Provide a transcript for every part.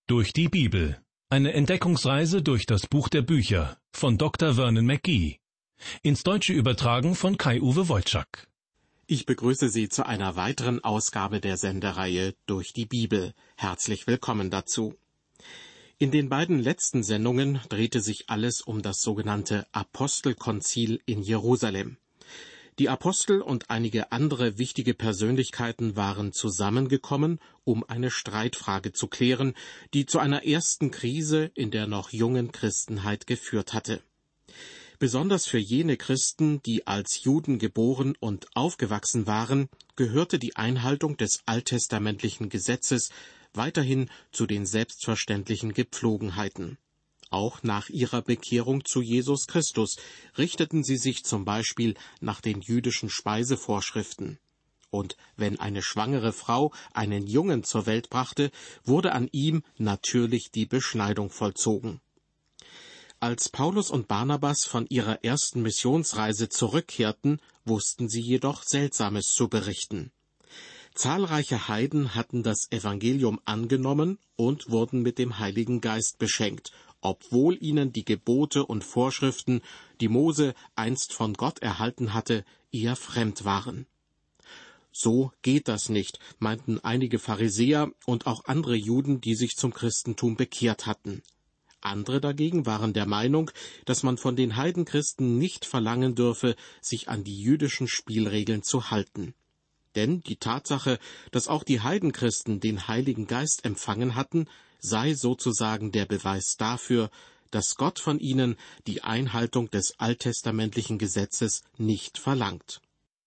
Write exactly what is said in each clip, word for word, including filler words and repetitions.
Durch die Bibel. Eine Entdeckungsreise durch das Buch der Bücher von Doktor Vernon McGee. Ins Deutsche übertragen von Kai-Uwe Wojczak. Ich begrüße Sie zu einer weiteren Ausgabe der Sendereihe Durch die Bibel. Herzlich willkommen dazu. In den beiden letzten Sendungen drehte sich alles um das sogenannte Apostelkonzil in Jerusalem. Die Apostel und einige andere wichtige Persönlichkeiten waren zusammengekommen, um eine Streitfrage zu klären, die zu einer ersten Krise in der noch jungen Christenheit geführt hatte. Besonders für jene Christen, die als Juden geboren und aufgewachsen waren, gehörte die Einhaltung des alttestamentlichen Gesetzes weiterhin zu den selbstverständlichen Gepflogenheiten. Auch nach ihrer Bekehrung zu Jesus Christus richteten sie sich zum Beispiel nach den jüdischen Speisevorschriften. Und wenn eine schwangere Frau einen Jungen zur Welt brachte, wurde an ihm natürlich die Beschneidung vollzogen. Als Paulus und Barnabas von ihrer ersten Missionsreise zurückkehrten, wussten sie jedoch Seltsames zu berichten. Zahlreiche Heiden hatten das Evangelium angenommen und wurden mit dem Heiligen Geist beschenkt, obwohl ihnen die Gebote und Vorschriften, die Mose einst von Gott erhalten hatte, eher fremd waren. So geht das nicht, meinten einige Pharisäer und auch andere Juden, die sich zum Christentum bekehrt hatten. Andere dagegen waren der Meinung, dass man von den Heidenchristen nicht verlangen dürfe, sich an die jüdischen Spielregeln zu halten. Denn die Tatsache, dass auch die Heidenchristen den Heiligen Geist empfangen hatten, sei sozusagen der Beweis dafür, dass Gott von ihnen die Einhaltung des alttestamentlichen Gesetzes nicht verlangt.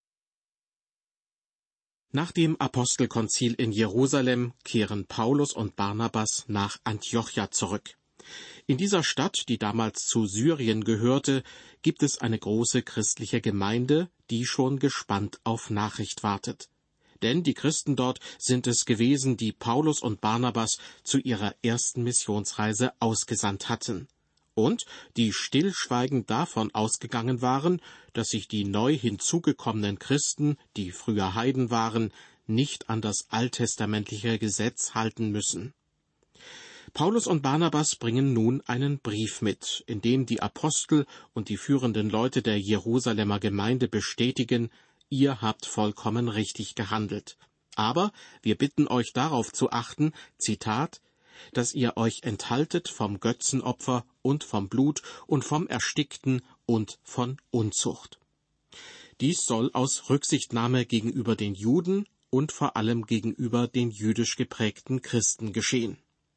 Nach dem Apostelkonzil in Jerusalem kehren Paulus und Barnabas nach Antiochia zurück. In dieser Stadt, die damals zu Syrien gehörte, gibt es eine große christliche Gemeinde, die schon gespannt auf Nachricht wartet. Denn die Christen dort sind es gewesen, die Paulus und Barnabas zu ihrer ersten Missionsreise ausgesandt hatten. Und die stillschweigend davon ausgegangen waren, dass sich die neu hinzugekommenen Christen, die früher Heiden waren, nicht an das alttestamentliche Gesetz halten müssen. Paulus und Barnabas bringen nun einen Brief mit, in dem die Apostel und die führenden Leute der Jerusalemer Gemeinde bestätigen, ihr habt vollkommen richtig gehandelt. Aber wir bitten euch darauf zu achten, Zitat, dass ihr euch enthaltet vom Götzenopfer und vom Blut und vom Erstickten und von Unzucht. Dies soll aus Rücksichtnahme gegenüber den Juden und vor allem gegenüber den jüdisch geprägten Christen geschehen.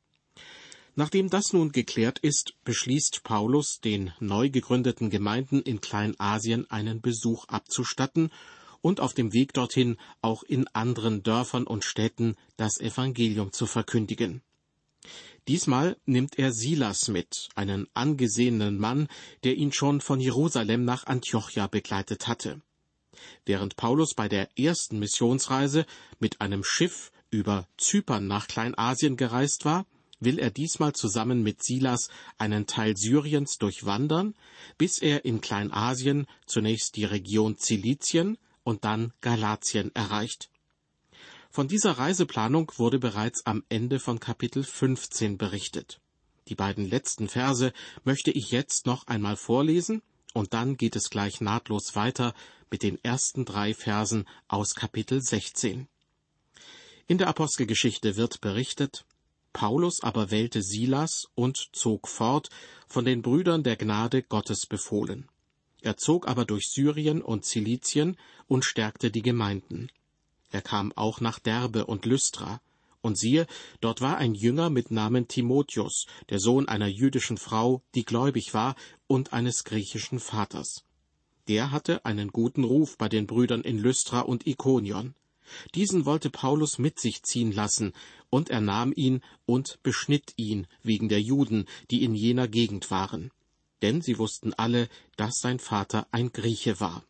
Nachdem das nun geklärt ist, beschließt Paulus, den neu gegründeten Gemeinden in Kleinasien einen Besuch abzustatten und auf dem Weg dorthin auch in anderen Dörfern und Städten das Evangelium zu verkündigen. Diesmal nimmt er Silas mit, einen angesehenen Mann, der ihn schon von Jerusalem nach Antiochia begleitet hatte. Während Paulus bei der ersten Missionsreise mit einem Schiff über Zypern nach Kleinasien gereist war, will er diesmal zusammen mit Silas einen Teil Syriens durchwandern, bis er in Kleinasien zunächst die Region Zilizien und dann Galatien erreicht. Von dieser Reiseplanung wurde bereits am Ende von Kapitel fünfzehn berichtet. Die beiden letzten Verse möchte ich jetzt noch einmal vorlesen, und dann geht es gleich nahtlos weiter mit den ersten drei Versen aus Kapitel sechzehn. In der Apostelgeschichte wird berichtet: Paulus aber wählte Silas und zog fort, von den Brüdern der Gnade Gottes befohlen. Er zog aber durch Syrien und Zilizien und stärkte die Gemeinden. Er kam auch nach Derbe und Lystra. Und siehe, dort war ein Jünger mit Namen Timotheus, der Sohn einer jüdischen Frau, die gläubig war, und eines griechischen Vaters. Der hatte einen guten Ruf bei den Brüdern in Lystra und Ikonion. Diesen wollte Paulus mit sich ziehen lassen, und er nahm ihn und beschnitt ihn wegen der Juden, die in jener Gegend waren. Denn sie wussten alle, dass sein Vater ein Grieche war.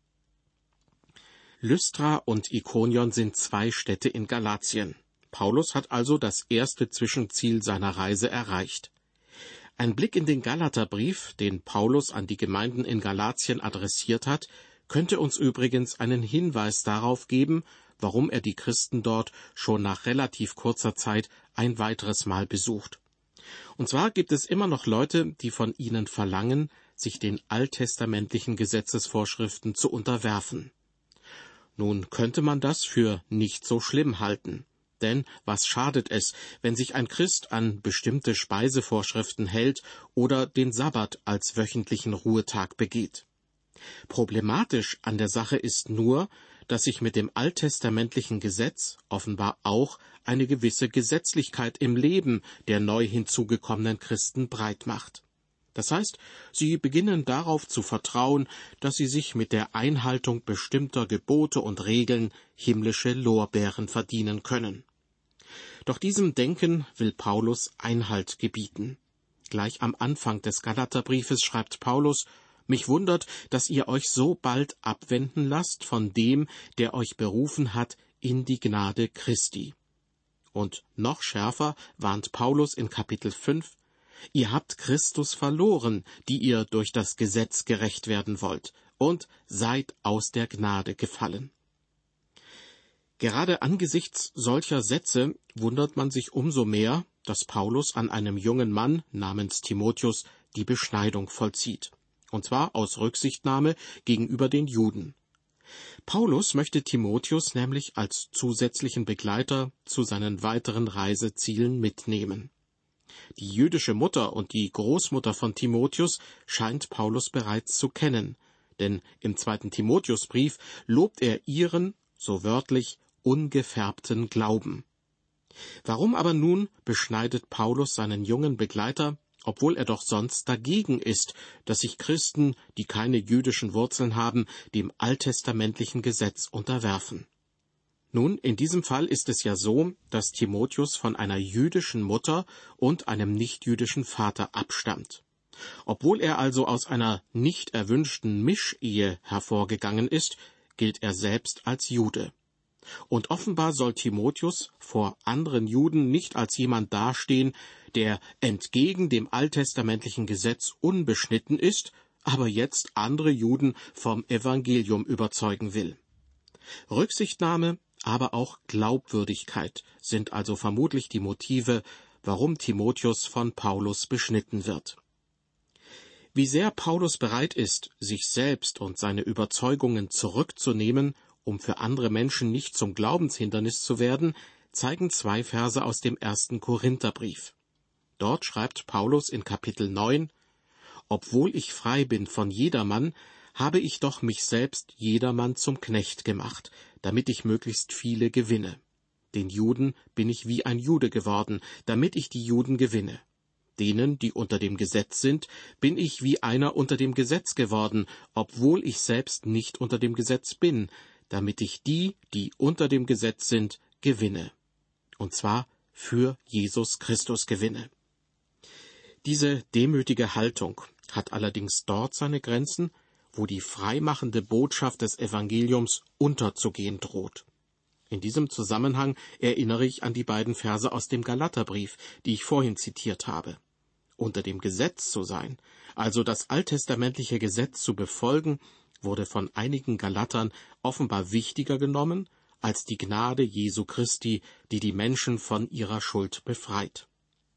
Lystra und Ikonion sind zwei Städte in Galatien. Paulus hat also das erste Zwischenziel seiner Reise erreicht. Ein Blick in den Galaterbrief, den Paulus an die Gemeinden in Galatien adressiert hat, könnte uns übrigens einen Hinweis darauf geben, warum er die Christen dort schon nach relativ kurzer Zeit ein weiteres Mal besucht. Und zwar gibt es immer noch Leute, die von ihnen verlangen, sich den alttestamentlichen Gesetzesvorschriften zu unterwerfen. Nun könnte man das für nicht so schlimm halten. Denn was schadet es, wenn sich ein Christ an bestimmte Speisevorschriften hält oder den Sabbat als wöchentlichen Ruhetag begeht? Problematisch an der Sache ist nur, dass sich mit dem alttestamentlichen Gesetz offenbar auch eine gewisse Gesetzlichkeit im Leben der neu hinzugekommenen Christen breit macht. Das heißt, sie beginnen darauf zu vertrauen, dass sie sich mit der Einhaltung bestimmter Gebote und Regeln himmlische Lorbeeren verdienen können. Doch diesem Denken will Paulus Einhalt gebieten. Gleich am Anfang des Galaterbriefes schreibt Paulus: Mich wundert, dass ihr euch so bald abwenden lasst von dem, der euch berufen hat in die Gnade Christi. Und noch schärfer warnt Paulus in Kapitel fünf: Ihr habt Christus verloren, die ihr durch das Gesetz gerecht werden wollt, und seid aus der Gnade gefallen. Gerade angesichts solcher Sätze wundert man sich umso mehr, dass Paulus an einem jungen Mann namens Timotheus die Beschneidung vollzieht, und zwar aus Rücksichtnahme gegenüber den Juden. Paulus möchte Timotheus nämlich als zusätzlichen Begleiter zu seinen weiteren Reisezielen mitnehmen. Die jüdische Mutter und die Großmutter von Timotheus scheint Paulus bereits zu kennen, denn im zweiten Timotheusbrief lobt er ihren, so wörtlich, ungefärbten Glauben. Warum aber nun beschneidet Paulus seinen jungen Begleiter, obwohl er doch sonst dagegen ist, dass sich Christen, die keine jüdischen Wurzeln haben, dem alttestamentlichen Gesetz unterwerfen? Nun, in diesem Fall ist es ja so, dass Timotheus von einer jüdischen Mutter und einem nichtjüdischen Vater abstammt. Obwohl er also aus einer nicht erwünschten Mischehe hervorgegangen ist, gilt er selbst als Jude. Und offenbar soll Timotheus vor anderen Juden nicht als jemand dastehen, der entgegen dem alttestamentlichen Gesetz unbeschnitten ist, aber jetzt andere Juden vom Evangelium überzeugen will. Rücksichtnahme, aber auch Glaubwürdigkeit sind also vermutlich die Motive, warum Timotheus von Paulus beschnitten wird. Wie sehr Paulus bereit ist, sich selbst und seine Überzeugungen zurückzunehmen, um für andere Menschen nicht zum Glaubenshindernis zu werden, zeigen zwei Verse aus dem ersten Korintherbrief. Dort schreibt Paulus in Kapitel neun: Obwohl ich frei bin von jedermann, habe ich doch mich selbst jedermann zum Knecht gemacht, damit ich möglichst viele gewinne. Den Juden bin ich wie ein Jude geworden, damit ich die Juden gewinne. Denen, die unter dem Gesetz sind, bin ich wie einer unter dem Gesetz geworden, obwohl ich selbst nicht unter dem Gesetz bin, damit ich die, die unter dem Gesetz sind, gewinne. Und zwar für Jesus Christus gewinne. Diese demütige Haltung hat allerdings dort seine Grenzen, wo die freimachende Botschaft des Evangeliums unterzugehen droht. In diesem Zusammenhang erinnere ich an die beiden Verse aus dem Galaterbrief, die ich vorhin zitiert habe. Unter dem Gesetz zu sein, also das alttestamentliche Gesetz zu befolgen, wurde von einigen Galatern offenbar wichtiger genommen als die Gnade Jesu Christi, die die Menschen von ihrer Schuld befreit.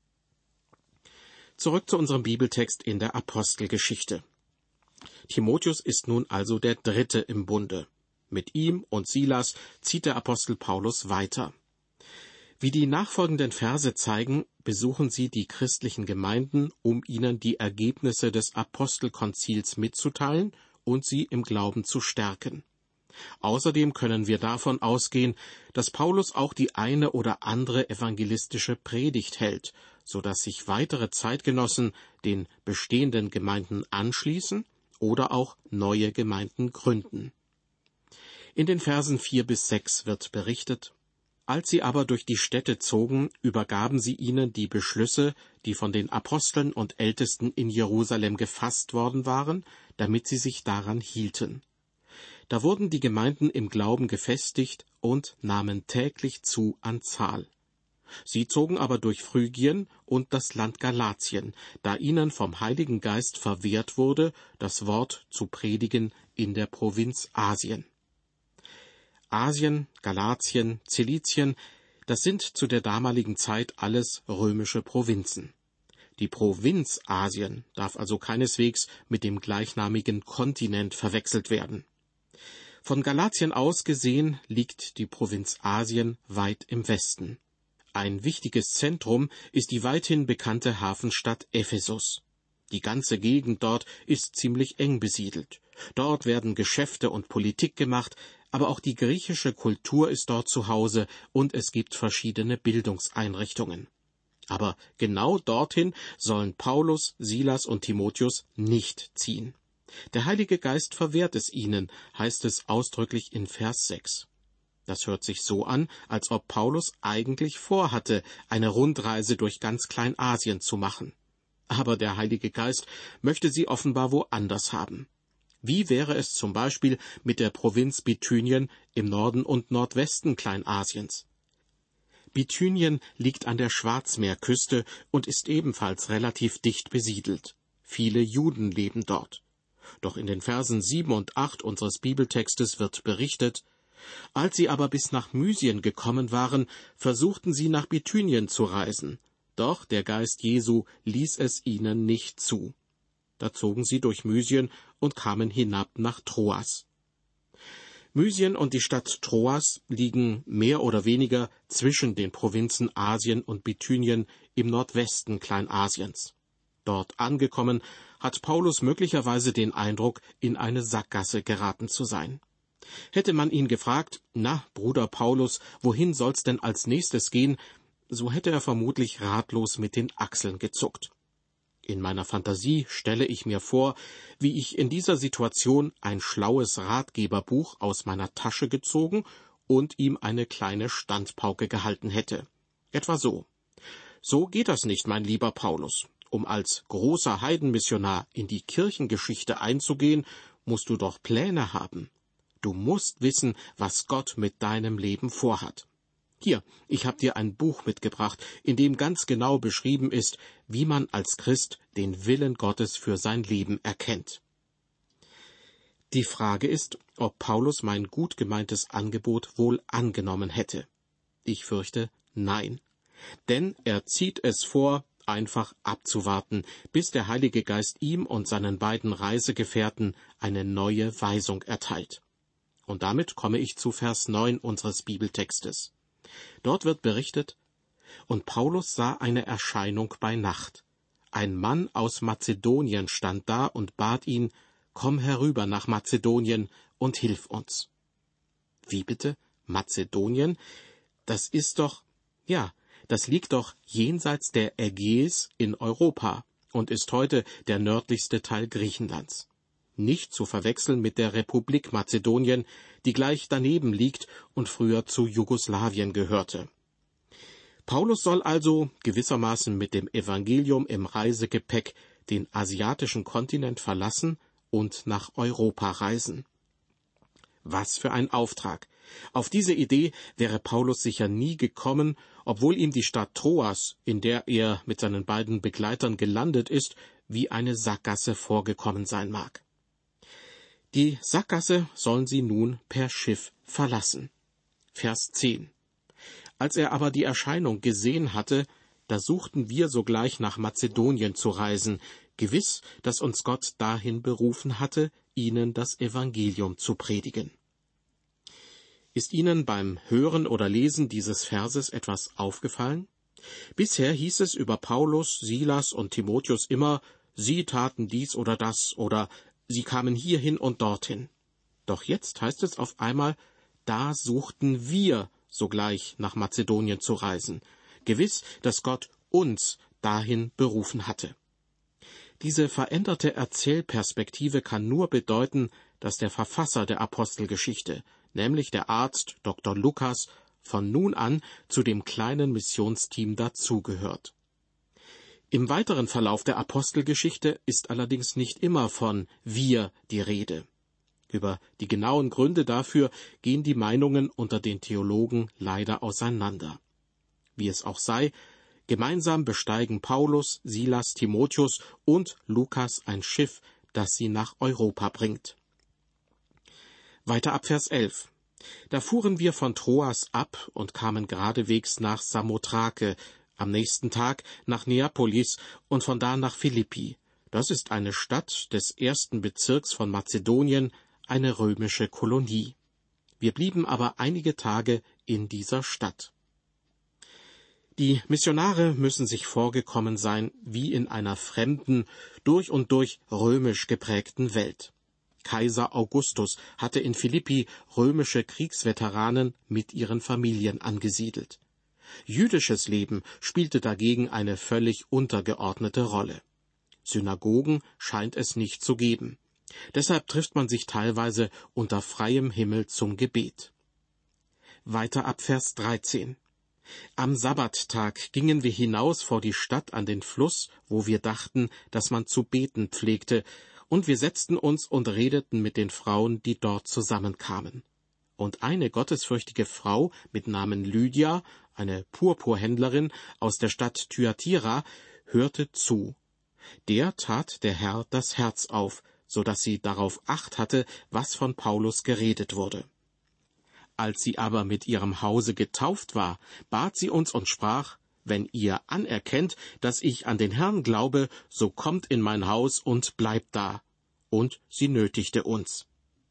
Zurück zu unserem Bibeltext in der Apostelgeschichte. Timotheus ist nun also der Dritte im Bunde. Mit ihm und Silas zieht der Apostel Paulus weiter. Wie die nachfolgenden Verse zeigen, besuchen sie die christlichen Gemeinden, um ihnen die Ergebnisse des Apostelkonzils mitzuteilen und sie im Glauben zu stärken. Außerdem können wir davon ausgehen, dass Paulus auch die eine oder andere evangelistische Predigt hält, so dass sich weitere Zeitgenossen den bestehenden Gemeinden anschließen oder auch neue Gemeinden gründen. In den Versen vier bis sechs wird berichtet: Als sie aber durch die Städte zogen, übergaben sie ihnen die Beschlüsse, die von den Aposteln und Ältesten in Jerusalem gefasst worden waren, damit sie sich daran hielten. Da wurden die Gemeinden im Glauben gefestigt und nahmen täglich zu an Zahl. Sie zogen aber durch Phrygien und das Land Galatien, da ihnen vom Heiligen Geist verwehrt wurde, das Wort zu predigen in der Provinz Asien. Asien, Galatien, Zilizien, das sind zu der damaligen Zeit alles römische Provinzen. Die Provinz Asien darf also keineswegs mit dem gleichnamigen Kontinent verwechselt werden. Von Galatien aus gesehen liegt die Provinz Asien weit im Westen. Ein wichtiges Zentrum ist die weithin bekannte Hafenstadt Ephesus. Die ganze Gegend dort ist ziemlich eng besiedelt. Dort werden Geschäfte und Politik gemacht, aber auch die griechische Kultur ist dort zu Hause und es gibt verschiedene Bildungseinrichtungen. Aber genau dorthin sollen Paulus, Silas und Timotheus nicht ziehen. Der Heilige Geist verwehrt es ihnen, heißt es ausdrücklich in Vers sechs. Das hört sich so an, als ob Paulus eigentlich vorhatte, eine Rundreise durch ganz Kleinasien zu machen. Aber der Heilige Geist möchte sie offenbar woanders haben. Wie wäre es zum Beispiel mit der Provinz Bithynien im Norden und Nordwesten Kleinasiens? Bithynien liegt an der Schwarzmeerküste und ist ebenfalls relativ dicht besiedelt. Viele Juden leben dort. Doch in den Versen sieben und acht unseres Bibeltextes wird berichtet: Als sie aber bis nach Mysien gekommen waren, versuchten sie nach Bithynien zu reisen. Doch der Geist Jesu ließ es ihnen nicht zu. Da zogen sie durch Mysien und kamen hinab nach Troas. Mysien und die Stadt Troas liegen mehr oder weniger zwischen den Provinzen Asien und Bithynien im Nordwesten Kleinasiens. Dort angekommen, hat Paulus möglicherweise den Eindruck, in eine Sackgasse geraten zu sein. Hätte man ihn gefragt: Na, Bruder Paulus, wohin soll's denn als nächstes gehen? So hätte er vermutlich ratlos mit den Achseln gezuckt. In meiner Fantasie stelle ich mir vor, wie ich in dieser Situation ein schlaues Ratgeberbuch aus meiner Tasche gezogen und ihm eine kleine Standpauke gehalten hätte. Etwa so: So geht das nicht, mein lieber Paulus. Um als großer Heidenmissionar in die Kirchengeschichte einzugehen, musst du doch Pläne haben. Du musst wissen, was Gott mit deinem Leben vorhat. Hier, ich habe dir ein Buch mitgebracht, in dem ganz genau beschrieben ist, wie man als Christ den Willen Gottes für sein Leben erkennt. Die Frage ist, ob Paulus mein gut gemeintes Angebot wohl angenommen hätte. Ich fürchte, nein. Denn er zieht es vor, einfach abzuwarten, bis der Heilige Geist ihm und seinen beiden Reisegefährten eine neue Weisung erteilt. Und damit komme ich zu Vers neun unseres Bibeltextes. Dort wird berichtet: Und Paulus sah eine Erscheinung bei Nacht. Ein Mann aus Mazedonien stand da und bat ihn: Komm herüber nach Mazedonien und hilf uns. Wie bitte? Mazedonien? Das ist doch, ja, das liegt doch jenseits der Ägäis in Europa und ist heute der nördlichste Teil Griechenlands. Nicht zu verwechseln mit der Republik Mazedonien, die gleich daneben liegt und früher zu Jugoslawien gehörte. Paulus soll also gewissermaßen mit dem Evangelium im Reisegepäck den asiatischen Kontinent verlassen und nach Europa reisen. Was für ein Auftrag! Auf diese Idee wäre Paulus sicher nie gekommen, obwohl ihm die Stadt Troas, in der er mit seinen beiden Begleitern gelandet ist, wie eine Sackgasse vorgekommen sein mag. Die Sackgasse sollen sie nun per Schiff verlassen. Vers zehn. Als er aber die Erscheinung gesehen hatte, da suchten wir sogleich nach Mazedonien zu reisen, gewiss, dass uns Gott dahin berufen hatte, ihnen das Evangelium zu predigen. Ist Ihnen beim Hören oder Lesen dieses Verses etwas aufgefallen? Bisher hieß es über Paulus, Silas und Timotheus immer: Sie taten dies oder das oder sie kamen hierhin und dorthin. Doch jetzt heißt es auf einmal: Da suchten wir sogleich nach Mazedonien zu reisen. Gewiss, dass Gott uns dahin berufen hatte. Diese veränderte Erzählperspektive kann nur bedeuten, dass der Verfasser der Apostelgeschichte, nämlich der Arzt Doktor Lukas, von nun an zu dem kleinen Missionsteam dazugehört. Im weiteren Verlauf der Apostelgeschichte ist allerdings nicht immer von wir die Rede. Über die genauen Gründe dafür gehen die Meinungen unter den Theologen leider auseinander. Wie es auch sei, gemeinsam besteigen Paulus, Silas, Timotheus und Lukas ein Schiff, das sie nach Europa bringt. Weiter ab Vers elf. Da fuhren wir von Troas ab und kamen geradewegs nach Samothrake, am nächsten Tag nach Neapolis und von da nach Philippi. Das ist eine Stadt des ersten Bezirks von Mazedonien, eine römische Kolonie. Wir blieben aber einige Tage in dieser Stadt. Die Missionare müssen sich vorgekommen sein wie in einer fremden, durch und durch römisch geprägten Welt. Kaiser Augustus hatte in Philippi römische Kriegsveteranen mit ihren Familien angesiedelt. Jüdisches Leben spielte dagegen eine völlig untergeordnete Rolle. Synagogen scheint es nicht zu geben. Deshalb trifft man sich teilweise unter freiem Himmel zum Gebet. Weiter ab Vers dreizehn. Am Sabbattag gingen wir hinaus vor die Stadt an den Fluss, wo wir dachten, dass man zu beten pflegte, und wir setzten uns und redeten mit den Frauen, die dort zusammenkamen. Und eine gottesfürchtige Frau mit Namen Lydia, eine Purpurhändlerin aus der Stadt Thyatira, hörte zu. Der tat der Herr das Herz auf, so dass sie darauf Acht hatte, was von Paulus geredet wurde. Als sie aber mit ihrem Hause getauft war, bat sie uns und sprach: Wenn ihr anerkennt, dass ich an den Herrn glaube, so kommt in mein Haus und bleibt da. Und sie nötigte uns.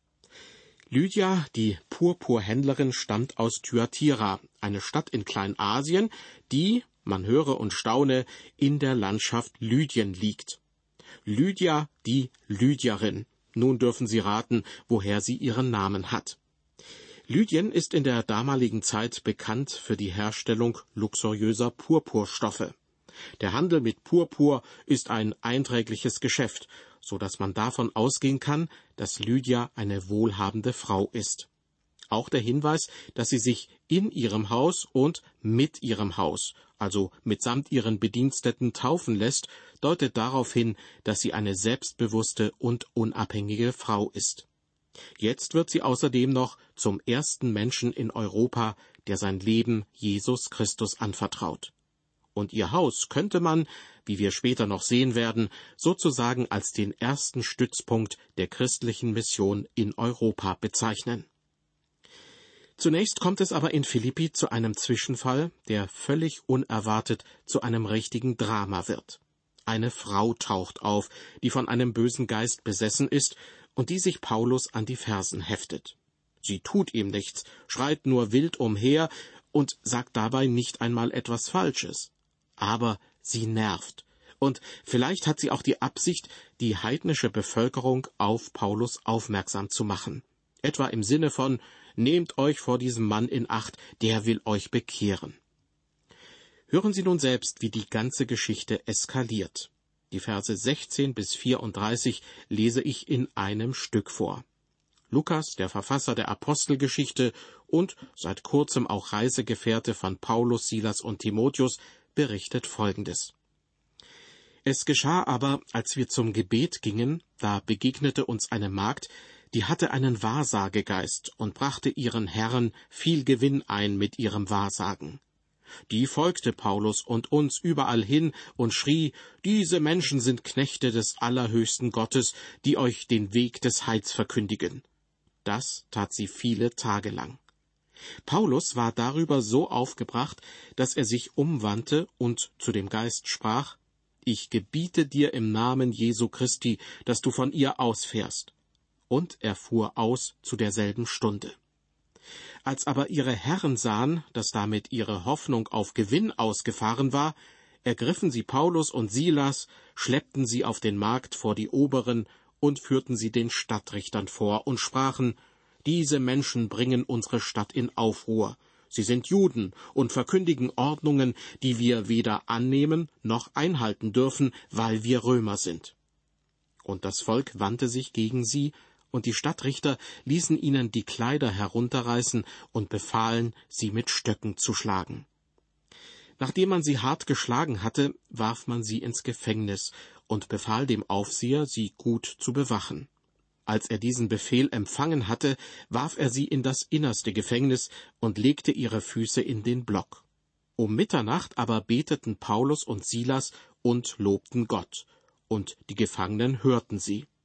Lydia, die Purpurhändlerin, stammt aus Thyatira, eine Stadt in Kleinasien, die, man höre und staune, in der Landschaft Lydien liegt. Lydia, die Lydierin. Nun dürfen Sie raten, woher sie ihren Namen hat. Lydien ist in der damaligen Zeit bekannt für die Herstellung luxuriöser Purpurstoffe. Der Handel mit Purpur ist ein einträgliches Geschäft, so dass man davon ausgehen kann, dass Lydia eine wohlhabende Frau ist. Auch der Hinweis, dass sie sich in ihrem Haus und mit ihrem Haus, also mitsamt ihren Bediensteten, taufen lässt, deutet darauf hin, dass sie eine selbstbewusste und unabhängige Frau ist. Jetzt wird sie außerdem noch zum ersten Menschen in Europa, der sein Leben Jesus Christus anvertraut. Und ihr Haus könnte man, wie wir später noch sehen werden, sozusagen als den ersten Stützpunkt der christlichen Mission in Europa bezeichnen. Zunächst kommt es aber in Philippi zu einem Zwischenfall, der völlig unerwartet zu einem richtigen Drama wird. Eine Frau taucht auf, die von einem bösen Geist besessen ist und die sich Paulus an die Fersen heftet. Sie tut ihm nichts, schreit nur wild umher und sagt dabei nicht einmal etwas Falsches. Aber sie nervt. Und vielleicht hat sie auch die Absicht, die heidnische Bevölkerung auf Paulus aufmerksam zu machen. Etwa im Sinne von: Nehmt euch vor diesem Mann in Acht, der will euch bekehren. Hören Sie nun selbst, wie die ganze Geschichte eskaliert. Die Verse sechzehn bis vierunddreißig lese ich in einem Stück vor. Lukas, der Verfasser der Apostelgeschichte und seit kurzem auch Reisegefährte von Paulus, Silas und Timotheus, berichtet Folgendes. Es geschah aber, als wir zum Gebet gingen, da begegnete uns eine Magd, die hatte einen Wahrsagegeist und brachte ihren Herren viel Gewinn ein mit ihrem Wahrsagen. Die folgte Paulus und uns überall hin und schrie: Diese Menschen sind Knechte des allerhöchsten Gottes, die euch den Weg des Heils verkündigen. Das tat sie viele Tage lang. Paulus war darüber so aufgebracht, dass er sich umwandte und zu dem Geist sprach: Ich gebiete dir im Namen Jesu Christi, dass du von ihr ausfährst. Und er fuhr aus zu derselben Stunde. Als aber ihre Herren sahen, dass damit ihre Hoffnung auf Gewinn ausgefahren war, ergriffen sie Paulus und Silas, schleppten sie auf den Markt vor die Oberen und führten sie den Stadtrichtern vor und sprachen: Diese Menschen bringen unsere Stadt in Aufruhr. Sie sind Juden und verkündigen Ordnungen, die wir weder annehmen noch einhalten dürfen, weil wir Römer sind. Und das Volk wandte sich gegen sie, und die Stadtrichter ließen ihnen die Kleider herunterreißen und befahlen, sie mit Stöcken zu schlagen. Nachdem man sie hart geschlagen hatte, warf man sie ins Gefängnis und befahl dem Aufseher, sie gut zu bewachen. Als er diesen Befehl empfangen hatte, warf er sie in das innerste Gefängnis und legte ihre Füße in den Block. Um Mitternacht aber beteten Paulus und Silas und lobten Gott, und die Gefangenen hörten sie.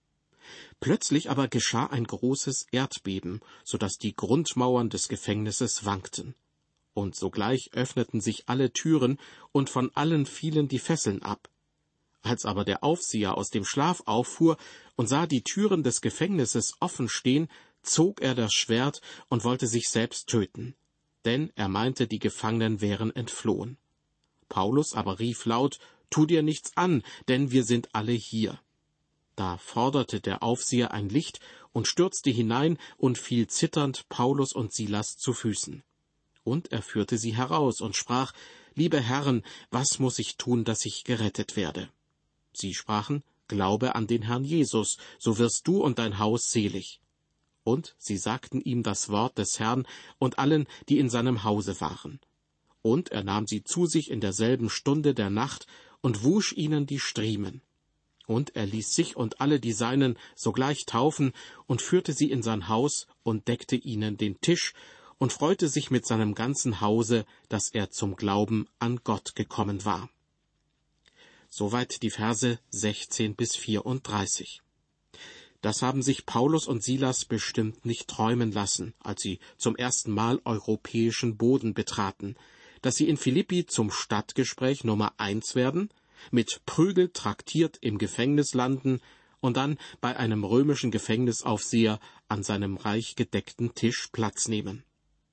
Plötzlich aber geschah ein großes Erdbeben, so dass die Grundmauern des Gefängnisses wankten. Und sogleich öffneten sich alle Türen, und von allen fielen die Fesseln ab. Als aber der Aufseher aus dem Schlaf auffuhr und sah die Türen des Gefängnisses offen stehen, zog er das Schwert und wollte sich selbst töten, denn er meinte, die Gefangenen wären entflohen. Paulus aber rief laut: »Tu dir nichts an, denn wir sind alle hier.« Da forderte der Aufseher ein Licht und stürzte hinein und fiel zitternd Paulus und Silas zu Füßen. Und er führte sie heraus und sprach: »Liebe Herren, was muß ich tun, dass ich gerettet werde?« Sie sprachen: »Glaube an den Herrn Jesus, so wirst du und dein Haus selig.« Und sie sagten ihm das Wort des Herrn und allen, die in seinem Hause waren. Und er nahm sie zu sich in derselben Stunde der Nacht und wusch ihnen die Striemen. Und er ließ sich und alle die Seinen sogleich taufen und führte sie in sein Haus und deckte ihnen den Tisch und freute sich mit seinem ganzen Hause, dass er zum Glauben an Gott gekommen war. Soweit die Verse sechzehn bis vierunddreißig. Das haben sich Paulus und Silas bestimmt nicht träumen lassen, als sie zum ersten Mal europäischen Boden betraten, dass sie in Philippi zum Stadtgespräch Nummer eins werden, mit Prügel traktiert im Gefängnis landen und dann bei einem römischen Gefängnisaufseher an seinem reich gedeckten Tisch Platz nehmen.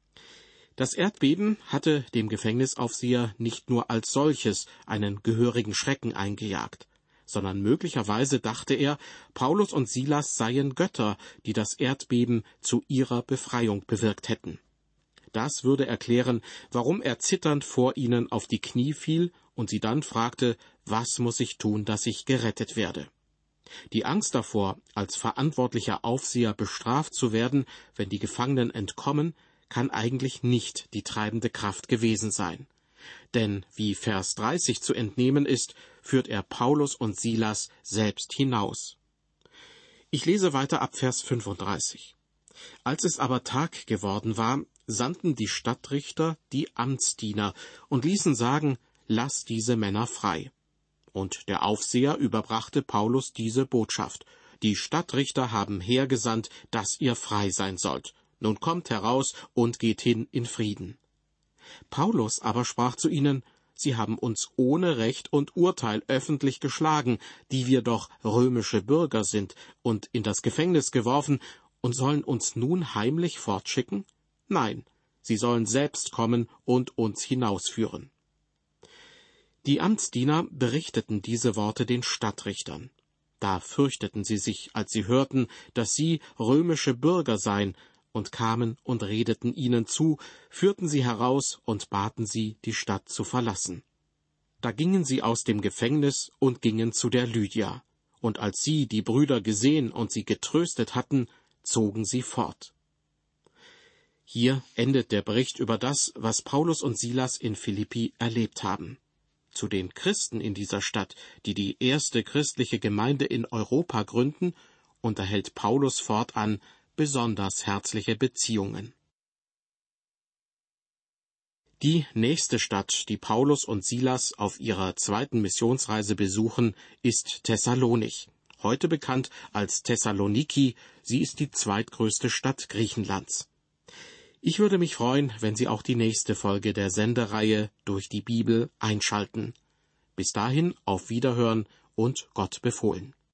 Das Erdbeben hatte dem Gefängnisaufseher nicht nur als solches einen gehörigen Schrecken eingejagt, sondern möglicherweise dachte er, Paulus und Silas seien Götter, die das Erdbeben zu ihrer Befreiung bewirkt hätten. Das würde erklären, warum er zitternd vor ihnen auf die Knie fiel und sie dann fragte: »Was muss ich tun, dass ich gerettet werde?« Die Angst davor, als verantwortlicher Aufseher bestraft zu werden, wenn die Gefangenen entkommen, kann eigentlich nicht die treibende Kraft gewesen sein. Denn, wie Vers dreißig zu entnehmen ist, führt er Paulus und Silas selbst hinaus. Ich lese weiter ab Vers fünfunddreißig. Als es aber Tag geworden war, sandten die Stadtrichter die Amtsdiener und ließen sagen: »Lass diese Männer frei.« Und der Aufseher überbrachte Paulus diese Botschaft: »Die Stadtrichter haben hergesandt, dass ihr frei sein sollt. Nun kommt heraus und geht hin in Frieden.« Paulus aber sprach zu ihnen: »Sie haben uns ohne Recht und Urteil öffentlich geschlagen, die wir doch römische Bürger sind, und in das Gefängnis geworfen, und sollen uns nun heimlich fortschicken? Nein, sie sollen selbst kommen und uns hinausführen.« Die Amtsdiener berichteten diese Worte den Stadtrichtern. Da fürchteten sie sich, als sie hörten, dass sie römische Bürger seien, und kamen und redeten ihnen zu, führten sie heraus und baten sie, die Stadt zu verlassen. Da gingen sie aus dem Gefängnis und gingen zu der Lydia, und als sie die Brüder gesehen und sie getröstet hatten, zogen sie fort. Hier endet der Bericht über das, was Paulus und Silas in Philippi erlebt haben. Zu den Christen in dieser Stadt, die die erste christliche Gemeinde in Europa gründen, unterhält Paulus fortan besonders herzliche Beziehungen. Die nächste Stadt, die Paulus und Silas auf ihrer zweiten Missionsreise besuchen, ist Thessalonich, heute bekannt als Thessaloniki. Sie ist die zweitgrößte Stadt Griechenlands. Ich würde mich freuen, wenn Sie auch die nächste Folge der Sendereihe Durch die Bibel einschalten. Bis dahin auf Wiederhören und Gott befohlen.